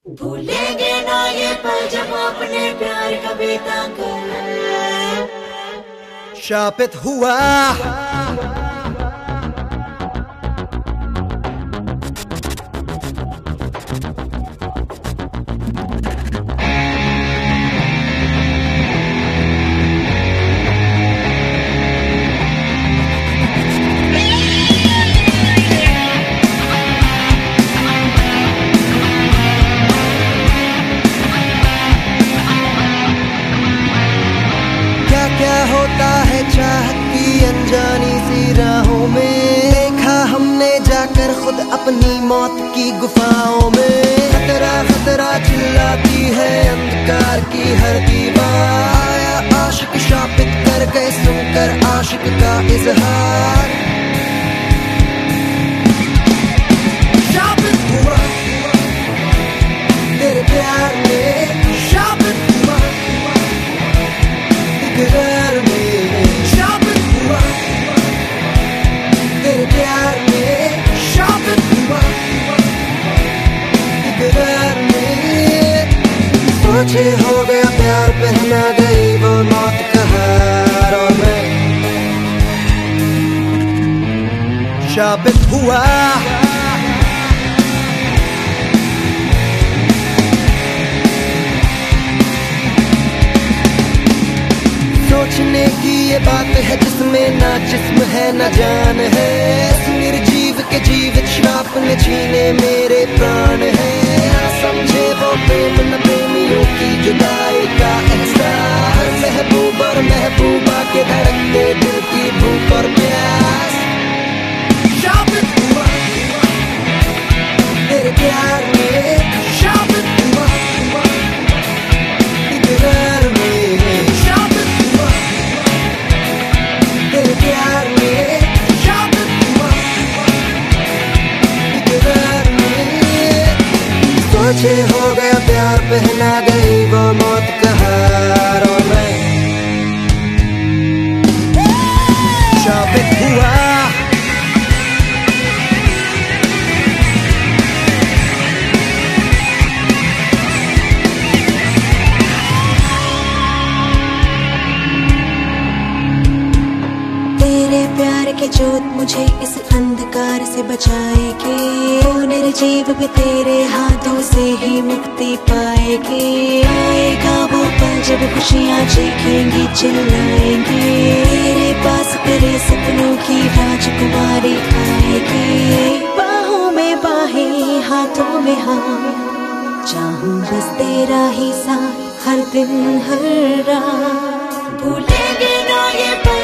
भूलेंगे ना ये पल जब अपने प्यार का बेतांग शापित हुआ। क्या होता है चाहत की अनजानी सी राहों में, देखा हमने जाकर खुद अपनी मौत की गुफाओं में। खतरा खतरा चिल्लाती है अंधकार की हर दीवार, आया आशिक शापित कर गए सुनकर आशिक का इजहार। शापित हुआ तेरे प्यार में, शापित हुआ इकरार में, शापित हुआ तेरे प्यार में, शापित हुआ इकरार में। सोचे हो गया प्यार पहना गई वो मौत का हार, और मैं शापित हुआ। सोचने की ये बात है जिसमें ना जिस्म है ना जान है, इस निर्जीव के जीवित श्राप ने छीने मेरे प्राण है। ना समझे वो प्रेम न प्रेमियों की जुदाई का एहसास, महबूब और महबूबा के धड़कते दिल की भूख और प्यास। शापित हुआ तेरे प्यार में, शापित हुआ इकरार में, शापित हुआ तेरे प्यार में, शापित हुआ इकरार में। सोचे हो गया प्यार पहना गई वो मौत का हार, और मैं शापित हुआ। प्यार की जोत मुझे इस अंधकार से बचाएगी, वो निर्जीव भी तेरे हाथों से ही मुक्ति पाएगी। आएगा वो पल जब खुशियाँ चीखेंगी चिल्लाएंगी, तेरे पास तेरे सपनों की राजकुमारी आएगी। बाहों में बाहें हाथों में हाथ, चाहूं बस तेरा ही साथ हर दिन हर रात। भूलेंगे ना ये